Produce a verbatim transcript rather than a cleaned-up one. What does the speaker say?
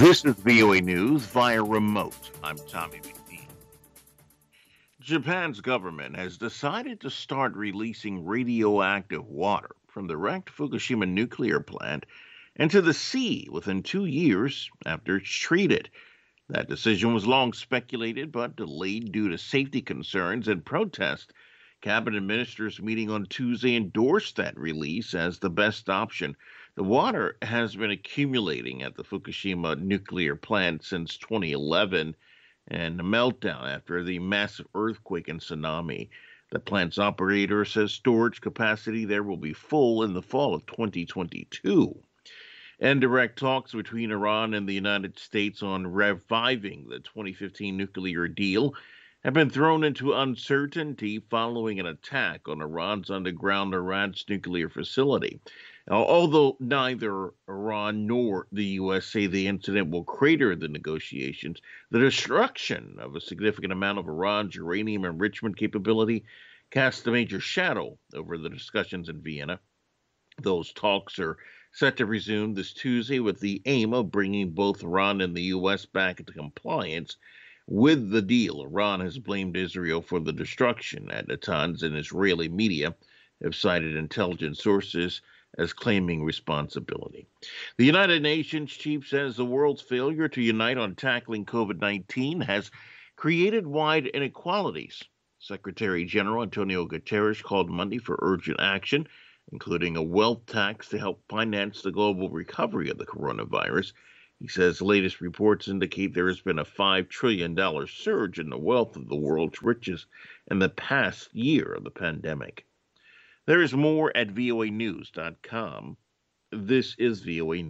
This is V O A News via remote. I'm Tommy McNeil. Japan's government has decided to start releasing radioactive water from the wrecked Fukushima nuclear plant into the sea within two years after it's treated. That decision was long speculated but delayed due to safety concerns and protest. Cabinet ministers meeting on Tuesday endorsed that release as the best option. The water has been accumulating at the Fukushima nuclear plant since twenty eleven and the meltdown after the massive earthquake and tsunami. The plant's operator says storage capacity there will be full in the fall of twenty twenty-two. Indirect talks between Iran and the United States on reviving the twenty fifteen nuclear deal have been thrown into uncertainty following an attack on Iran's underground Iran's nuclear facility. Now, although neither Iran nor the U S say the incident will crater the negotiations, the destruction of a significant amount of Iran's uranium enrichment capability casts a major shadow over the discussions in Vienna. Those talks are set to resume this Tuesday with the aim of bringing both Iran and the U S back into compliance with the deal. Iran has blamed Israel for the destruction. At Natanz and Israeli media have cited intelligence sources as claiming responsibility. The United Nations chief says the world's failure to unite on tackling COVID nineteen has created wide inequalities. Secretary General Antonio Guterres called Monday for urgent action, including a wealth tax to help finance the global recovery of the coronavirus. He says the latest reports indicate there has been a five trillion dollars surge in the wealth of the world's richest in the past year of the pandemic. There is more at voa news dot com. This is V O A News.